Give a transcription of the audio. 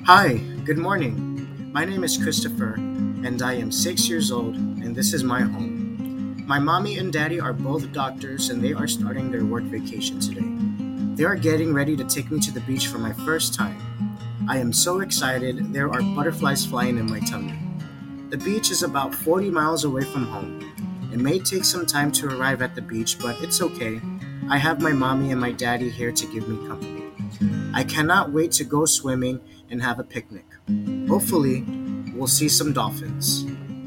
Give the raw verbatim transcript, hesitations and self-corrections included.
Hi, good morning. My name is Christopher, and I am six years old, and this is my home. My mommy and daddy are both doctors, and they are starting their work vacation today. They are getting ready to take me to the beach for my first time. I am so excited, there are butterflies flying in my tummy. The beach is about forty miles away from home. It may take some time to arrive at the beach, but it's okay. I have my mommy and my daddy here to give me company. I cannot wait to go swimming and have a picnic. Hopefully, we'll see some dolphins.